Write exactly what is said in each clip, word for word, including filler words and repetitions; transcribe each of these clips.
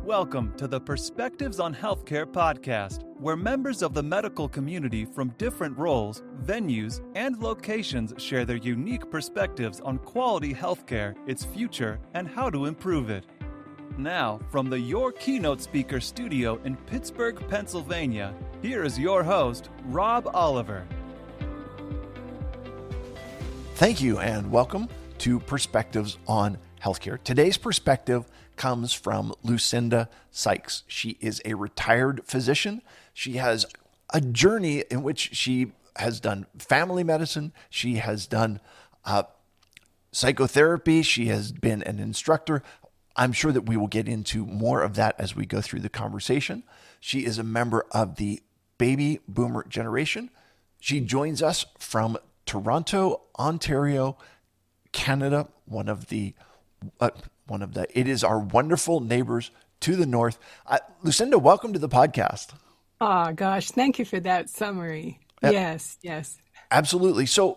Welcome to the Perspectives on Healthcare podcast, where members of the medical community from different roles, venues, and locations share their unique perspectives on quality healthcare, its future, and how to improve it. Now, from the Your Keynote Speaker studio in Pittsburgh, Pennsylvania, here is your host, Rob Oliver. Thank you, and welcome to Perspectives on Healthcare. Today's perspective comes from Lucinda Sykes. She is a retired physician. She has a journey in which she has done family medicine. She has done uh, psychotherapy. She has been an instructor. I'm sure that we will get into more of that as we go through the conversation. She is a member of the baby boomer generation. She joins us from Toronto, Ontario, Canada, one of the uh, one of the, it is our wonderful neighbors to the north. Uh, Lucinda, welcome to the podcast. Oh, gosh. Thank you for that summary. Uh, yes, yes. Absolutely. So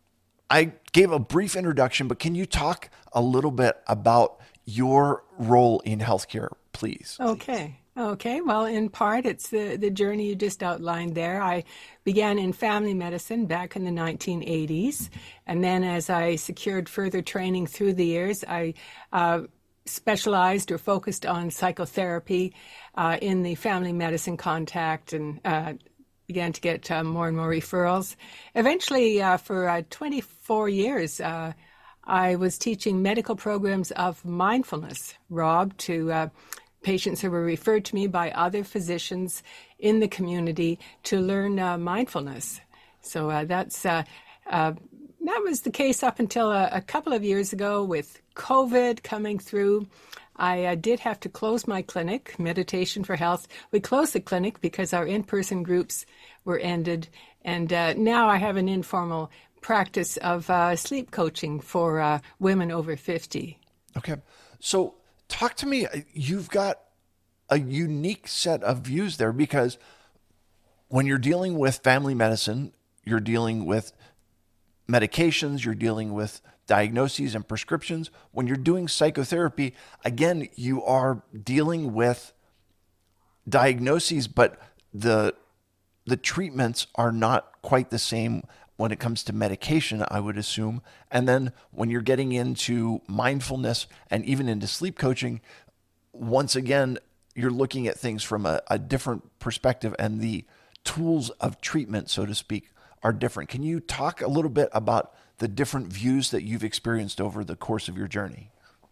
I gave a brief introduction, but can you talk a little bit about your role in healthcare, please? Okay. Okay. Well, in part, it's the, the journey you just outlined there. I began in family medicine back in the nineteen eighties. And then as I secured further training through the years, I uh, specialized or focused on psychotherapy uh, in the family medicine contact and uh, began to get uh, more and more referrals. Eventually, uh, for uh, twenty-four years, uh, I was teaching medical programs of mindfulness, Rob, to uh, patients who were referred to me by other physicians in the community to learn uh, mindfulness. So uh, that's uh, uh, that was the case up until a, a couple of years ago with COVID coming through. I uh, did have to close my clinic, Meditation for Health. We closed the clinic because our in-person groups were ended. And uh, now I have an informal practice of uh, sleep coaching for uh, women over fifty. Okay. So talk to me. You've got a unique set of views there because when you're dealing with family medicine, you're dealing with medications, you're dealing with diagnoses and prescriptions. When you're doing psychotherapy, again, you are dealing with diagnoses, but the the treatments are not quite the same when it comes to medication, I would assume. And then when you're getting into mindfulness and even into sleep coaching, once again, you're looking at things from a, a different perspective, and the tools of treatment, so to speak, are different. Can you talk a little bit about the different views that you've experienced over the course of your journey?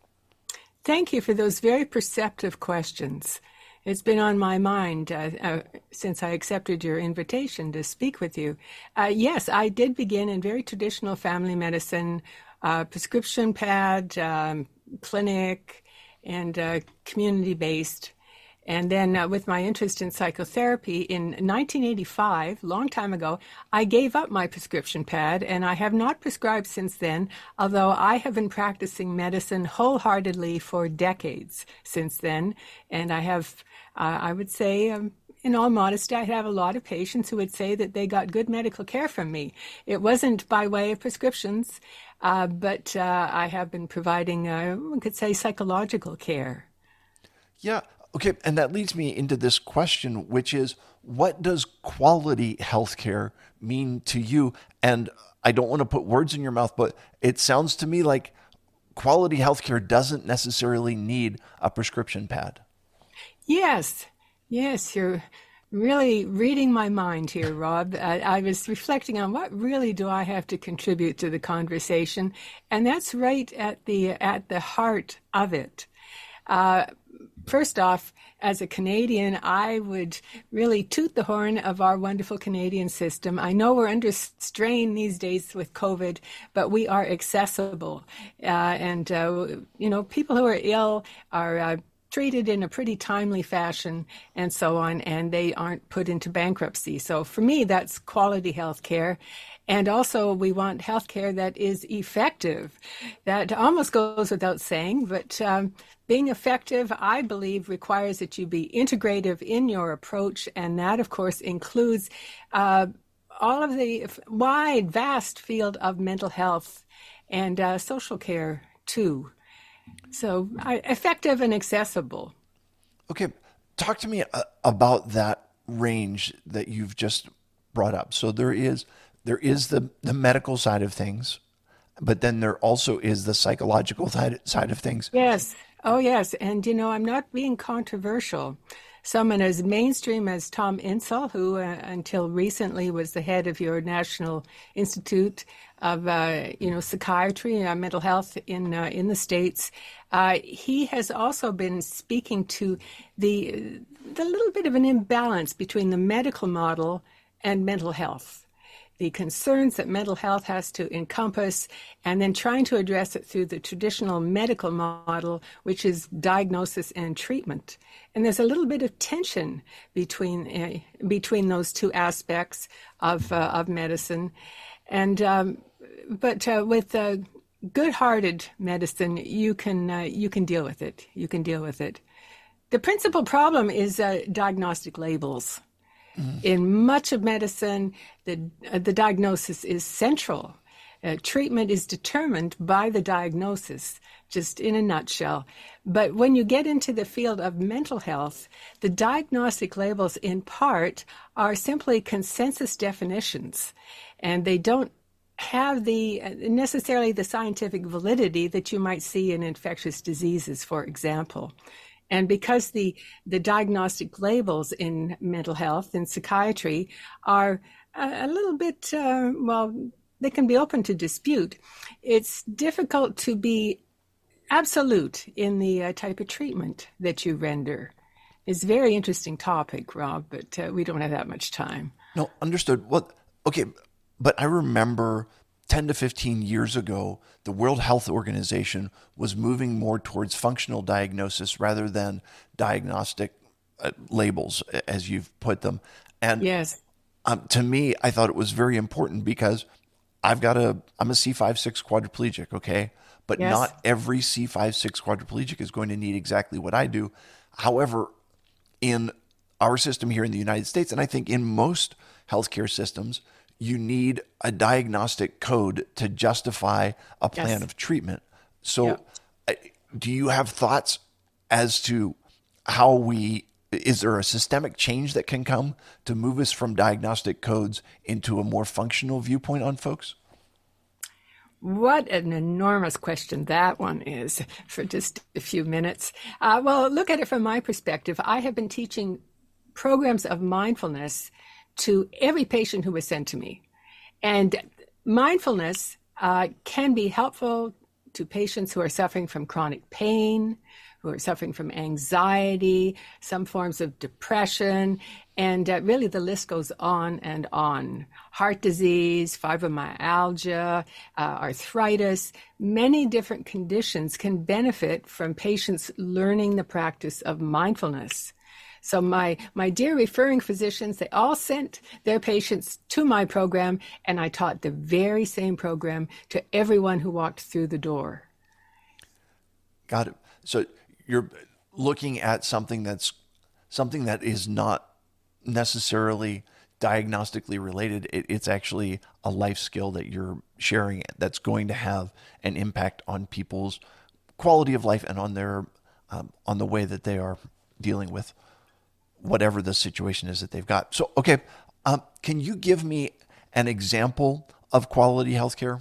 Thank you for those very perceptive questions. It's been on my mind uh, uh, since I accepted your invitation to speak with you. Uh, yes, I did begin in very traditional family medicine, uh, prescription pad, um, clinic, and uh, community-based. And then uh, with my interest in psychotherapy in nineteen eighty-five, long time ago, I gave up my prescription pad, and I have not prescribed since then, although I have been practicing medicine wholeheartedly for decades since then. And I have, uh, I would say, um, in all modesty, I have a lot of patients who would say that they got good medical care from me. It wasn't by way of prescriptions, uh, but uh, I have been providing, uh, one could say, psychological care. Yeah. Okay, and that leads me into this question, which is, what does quality healthcare mean to you? And I don't want to put words in your mouth, but it sounds to me like quality healthcare doesn't necessarily need a prescription pad. Yes, yes, you're really reading my mind here, Rob. I, I was reflecting on what really do I have to contribute to the conversation, and that's right at the at the heart of it. Uh, First off, as a Canadian, I would really toot the horn of our wonderful Canadian system. I know we're under strain these days with COVID, but we are accessible. Uh, and, uh, you know, people who are ill are uh, treated in a pretty timely fashion and so on, and they aren't put into bankruptcy. So for me, that's quality health care. And also, we want healthcare that is effective. That almost goes without saying, but um, being effective, I believe, requires that you be integrative in your approach, and that, of course, includes uh, all of the wide, vast field of mental health and uh, social care, too. So uh, effective and accessible. Okay, talk to me uh, about that range that you've just brought up. So there is there is the the medical side of things, but then there also is the psychological side side of things. Yes. Oh, yes. And, you know, I'm not being controversial. Someone as mainstream as Tom Insel, who uh, until recently was the head of your National Institute of, uh, you know, Psychiatry and Mental Health in uh, in the States, uh, he has also been speaking to the the little bit of an imbalance between the medical model and mental health. The concerns that mental health has to encompass, and then trying to address it through the traditional medical model, which is diagnosis and treatment. And there's a little bit of tension between uh, between those two aspects of uh, of medicine. And um, but uh, with uh, good-hearted medicine, you can uh, you can deal with it. You can deal with it. The principal problem is uh, diagnostic labels. Mm. In much of medicine, the uh, the diagnosis is central. Uh, treatment is determined by the diagnosis, just in a nutshell. But when you get into the field of mental health, the diagnostic labels in part are simply consensus definitions, and they don't have the uh, necessarily the scientific validity that you might see in infectious diseases, for example. And because the, the diagnostic labels in mental health and psychiatry are a, a little bit, uh, well, they can be open to dispute, it's difficult to be absolute in the uh, type of treatment that you render. It's a very interesting topic, Rob, but uh, we don't have that much time. No, understood. Well, okay, but I remember ten to fifteen years ago, the World Health Organization was moving more towards functional diagnosis rather than diagnostic uh, labels, as you've put them. And yes, um, to me, I thought it was very important because I've got a, I'm a C five six quadriplegic, okay? But yes. Not every C five six quadriplegic is going to need exactly what I do. However, in our system here in the United States, and I think in most healthcare systems, you need a diagnostic code to justify a plan yes. of treatment. So yep. do you have thoughts as to how we, is there a systemic change that can come to move us from diagnostic codes into a more functional viewpoint on folks? What an enormous question that one is for just a few minutes. Uh, well, look at it from my perspective. I have been teaching programs of mindfulness to every patient who was sent to me. And mindfulness uh, can be helpful to patients who are suffering from chronic pain, who are suffering from anxiety, some forms of depression, and uh, really the list goes on and on. Heart disease, fibromyalgia, uh, arthritis, many different conditions can benefit from patients learning the practice of mindfulness. So my, my dear referring physicians, they all sent their patients to my program, and I taught the very same program to everyone who walked through the door. Got it. So you're looking at something that's something that is not necessarily diagnostically related. It, it's actually a life skill that you're sharing that's going to have an impact on people's quality of life and on their um, on the way that they are dealing with whatever the situation is that they've got. So, okay, um, can you give me an example of quality healthcare?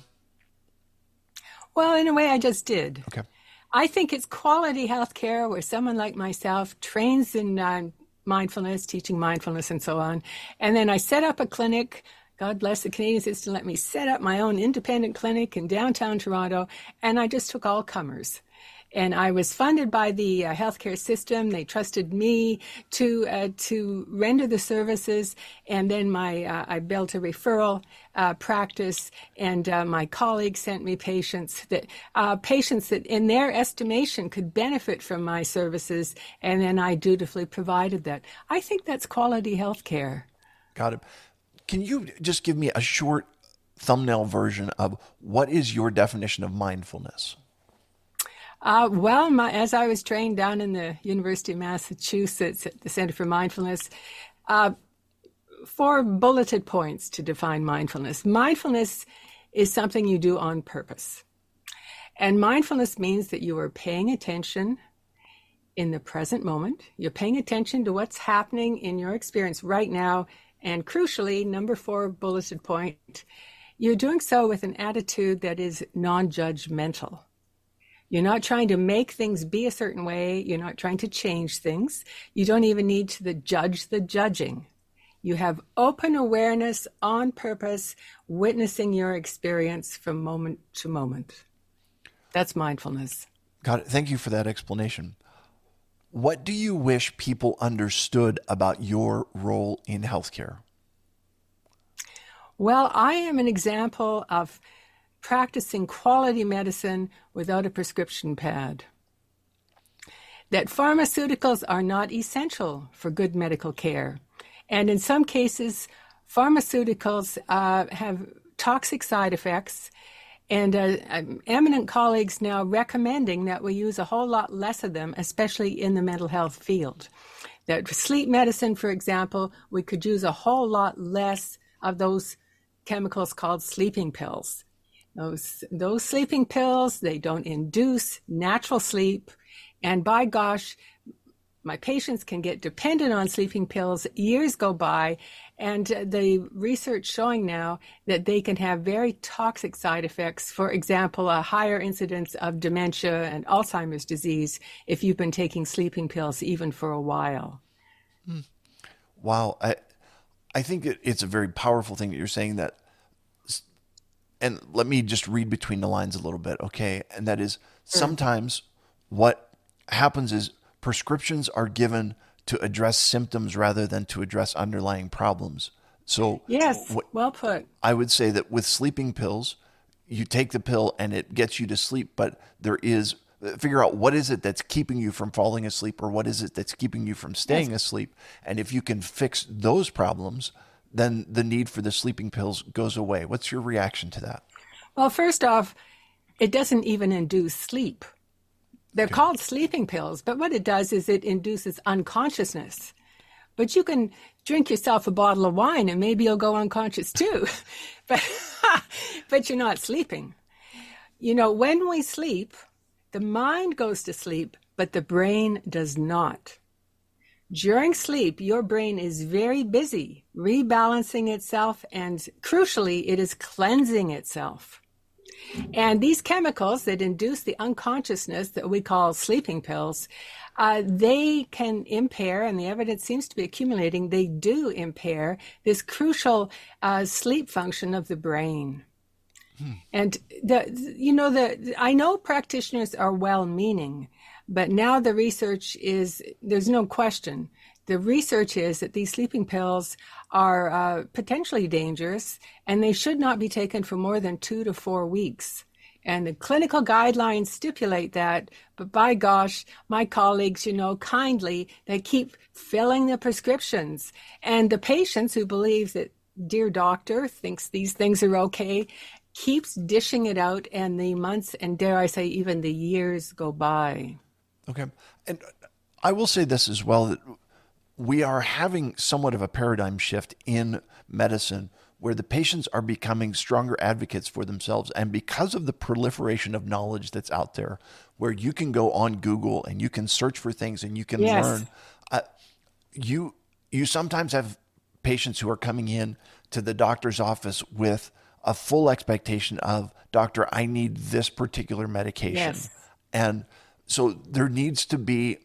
Well, in a way, I just did. Okay. I think it's quality healthcare where someone like myself trains in uh, mindfulness, teaching mindfulness and so on. And then I set up a clinic. God bless the Canadian system, let me set up my own independent clinic in downtown Toronto. And I just took all comers. And I was funded by the uh, healthcare system. They trusted me to uh, to render the services. And then my uh, I built a referral uh, practice, and uh, my colleagues sent me patients that uh, patients that, in their estimation, could benefit from my services. And then I dutifully provided that. I think that's quality healthcare. Got it. Can you just give me a short thumbnail version of what is your definition of mindfulness? Uh, well, my, as I was trained down in the University of Massachusetts at the Center for Mindfulness, uh, four bulleted points to define mindfulness. Mindfulness is something you do on purpose. And mindfulness means that you are paying attention in the present moment. You're paying attention to what's happening in your experience right now. And crucially, number four bulleted point, you're doing so with an attitude that is non-judgmental. You're not trying to make things be a certain way. You're not trying to change things. You don't even need to judge the judging. You have open awareness on purpose, witnessing your experience from moment to moment. That's mindfulness. Got it. Thank you for that explanation. What do you wish people understood about your role in healthcare? Well, I am an example of practicing quality medicine without a prescription pad. That pharmaceuticals are not essential for good medical care. And in some cases, pharmaceuticals uh, have toxic side effects. And uh, eminent colleagues now recommending that we use a whole lot less of them, especially in the mental health field. That for sleep medicine, for example, we could use a whole lot less of those chemicals called sleeping pills. Those, those sleeping pills, they don't induce natural sleep. And by gosh, my patients can get dependent on sleeping pills. Years go by, and the research showing now that they can have very toxic side effects. For example, a higher incidence of dementia and Alzheimer's disease if you've been taking sleeping pills even for a while. Wow. I, I think it, it's a very powerful thing that you're saying that. And let me just read between the lines a little bit, okay? And that is sometimes what happens is prescriptions are given to address symptoms rather than to address underlying problems. So yes, what, well put. I would say that with sleeping pills, you take the pill and it gets you to sleep, but there is, figure out what is it that's keeping you from falling asleep or what is it that's keeping you from staying yes. asleep. And if you can fix those problems, then the need for the sleeping pills goes away. What's your reaction to that? Well, first off, it doesn't even induce sleep. They're okay. called sleeping pills, but what it does is it induces unconsciousness. But you can drink yourself a bottle of wine and maybe you'll go unconscious too. but, but you're not sleeping. You know, when we sleep, the mind goes to sleep, but the brain does not. During sleep, your brain is very busy rebalancing itself, and crucially, it is cleansing itself. And these chemicals that induce the unconsciousness that we call sleeping pills, uh, they can impair, and the evidence seems to be accumulating, they do impair this crucial uh, sleep function of the brain. Hmm. And, the, you know, the I know practitioners are well-meaning, but now the research is, there's no question, the research is that these sleeping pills are uh, potentially dangerous and they should not be taken for more than two to four weeks. And the clinical guidelines stipulate that, but by gosh, my colleagues, you know, kindly, they keep filling the prescriptions. And the patients who believe that dear doctor thinks these things are okay, keeps dishing it out, and the months and dare I say even the years go by. Okay. And I will say this as well, that we are having somewhat of a paradigm shift in medicine where the patients are becoming stronger advocates for themselves. And because of the proliferation of knowledge that's out there, where you can go on Google and you can search for things and you can yes. learn, uh, you you sometimes have patients who are coming in to the doctor's office with a full expectation of, doctor, I need this particular medication. Yes. And so there needs to be,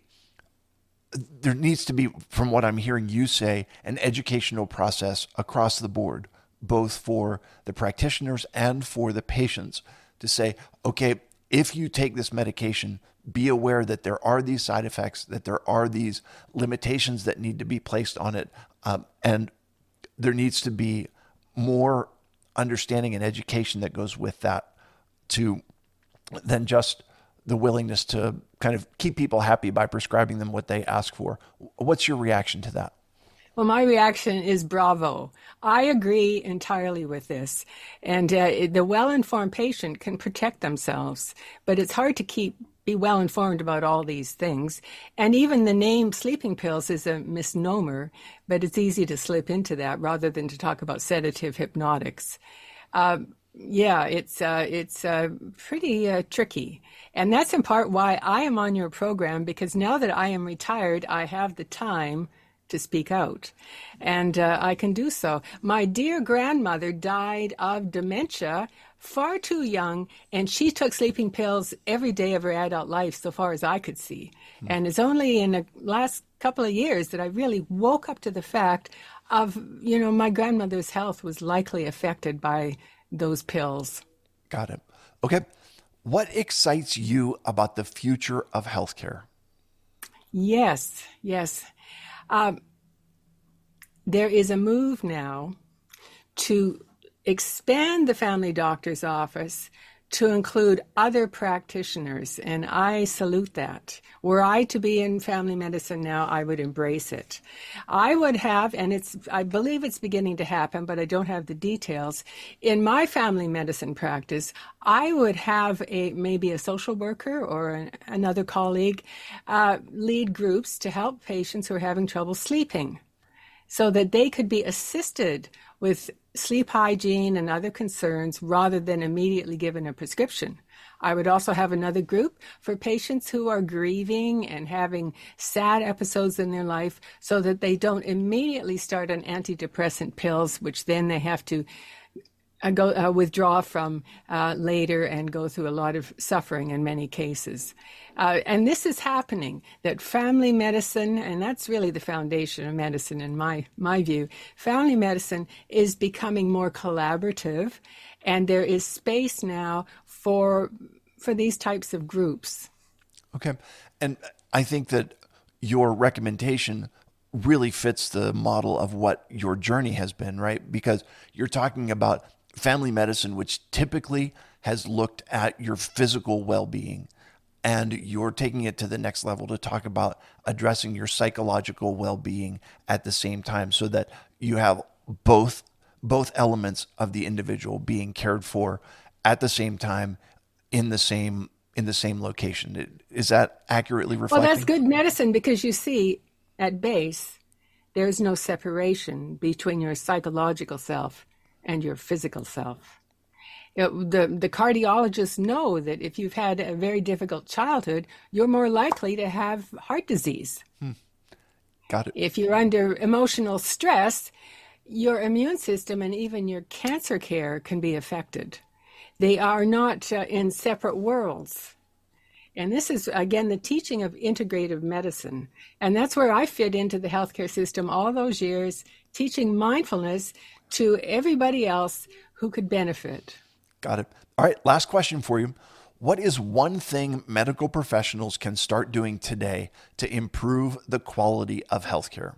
there needs to be, from what I'm hearing you say, an educational process across the board, both for the practitioners and for the patients, to say, okay, if you take this medication, be aware that there are these side effects, that there are these limitations that need to be placed on it, um, and there needs to be more understanding and education that goes with that, to than just the willingness to kind of keep people happy by prescribing them what they ask for. What's your reaction to that? Well, my reaction is bravo. I agree entirely with this. And uh, the well-informed patient can protect themselves, but it's hard to keep be well-informed about all these things. And even the name sleeping pills is a misnomer, but it's easy to slip into that rather than to talk about sedative hypnotics. Uh, Yeah, it's uh, it's uh, pretty uh, tricky, and that's in part why I am on your program, because now that I am retired, I have the time to speak out, and uh, I can do so. My dear grandmother died of dementia far too young, and she took sleeping pills every day of her adult life, so far as I could see. Hmm. And it's only in the last couple of years that I really woke up to the fact of, you know, my grandmother's health was likely affected by those pills. Got it. Okay. What excites you about the future of healthcare? Yes, yes. Um, there is a move now to expand the family doctor's office to include other practitioners, and I salute that. Were I to be in family medicine now, I would embrace it. I would have, and it's, I believe it's beginning to happen, but I don't have the details. In my family medicine practice, I would have a maybe a social worker or an, another colleague uh, lead groups to help patients who are having trouble sleeping, so that they could be assisted with sleep hygiene and other concerns rather than immediately given a prescription. I would also have another group for patients who are grieving and having sad episodes in their life, so that they don't immediately start on antidepressant pills, which then they have to uh, go uh, withdraw from uh, later and go through a lot of suffering in many cases. Uh, and this is happening, that family medicine, and that's really the foundation of medicine in my, my view, family medicine is becoming more collaborative, and there is space now for for these types of groups. Okay. And I think that your recommendation really fits the model of what your journey has been, right? Because you're talking about family medicine, which typically has looked at your physical well-being, and you're taking it to the next level to talk about addressing your psychological well-being at the same time, so that you have both both elements of the individual being cared for at the same time in the same in the same location. Is that accurately reflecting? Well, that's good medicine, because you see, at base, there's no separation between your psychological self and your physical self. You know, the, the cardiologists know that if you've had a very difficult childhood, you're more likely to have heart disease. Hmm. Got it. If you're under emotional stress, your immune system and even your cancer care can be affected. They are not uh, in separate worlds. And this is, again, the teaching of integrative medicine. And that's where I fit into the healthcare system all those years, teaching mindfulness to everybody else who could benefit. Got it. All right, last question for you. What is one thing medical professionals can start doing today to improve the quality of healthcare?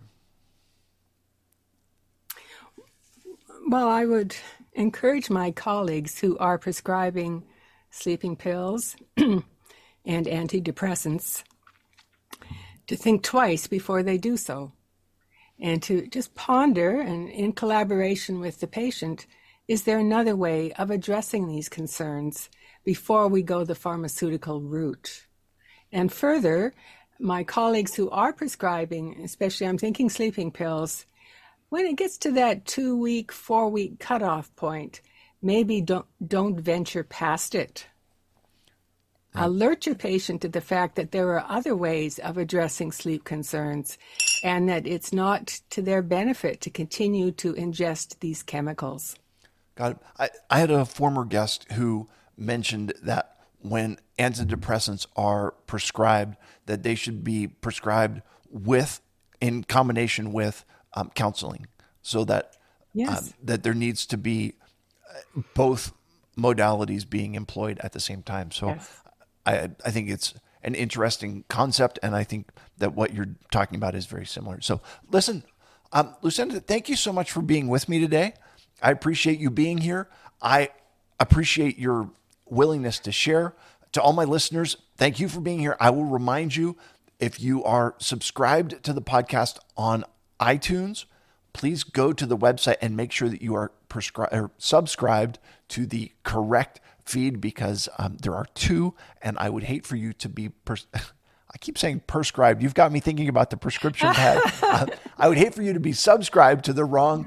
Well, I would encourage my colleagues who are prescribing sleeping pills and antidepressants to think twice before they do so, and to just ponder, and in collaboration with the patient, is there another way of addressing these concerns before we go the pharmaceutical route? And further, my colleagues who are prescribing, especially I'm thinking sleeping pills, when it gets to that two-week, four-week cutoff point, maybe don't don't venture past it. Right. Alert your patient to the fact that there are other ways of addressing sleep concerns, and that it's not to their benefit to continue to ingest these chemicals. Got it. I, I had a former guest who mentioned that when antidepressants are prescribed, that they should be prescribed with, in combination with um, counseling, so that yes. um, that there needs to be both modalities being employed at the same time. So Yes. I I think it's an interesting concept, and I think that what you're talking about is very similar. So listen, um, Lucinda, thank you so much for being with me today. I appreciate you being here. I appreciate your willingness to share. To all my listeners, thank you for being here. I will remind you, if you are subscribed to the podcast on iTunes, please go to the website and make sure that you are prescri- or subscribed to the correct feed, because um, there are two, and I would hate for you to be pers- I keep saying prescribed. You've got me thinking about the prescription pad. uh, I would hate for you to be subscribed to the wrong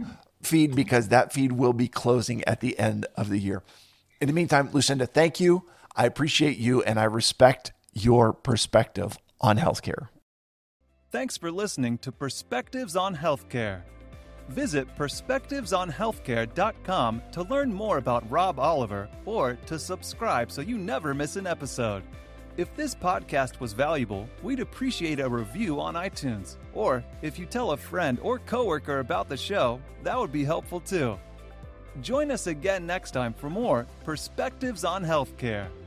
feed because that feed will be closing at the end of the year. In the meantime, Lucinda, thank you. I appreciate you and I respect your perspective on healthcare. Thanks for listening to Perspectives on Healthcare. Visit perspectives on healthcare dot com to learn more about Rob Oliver or to subscribe so you never miss an episode. If this podcast was valuable, we'd appreciate a review on iTunes. Or if you tell a friend or coworker about the show, that would be helpful too. Join us again next time for more Perspectives on Healthcare.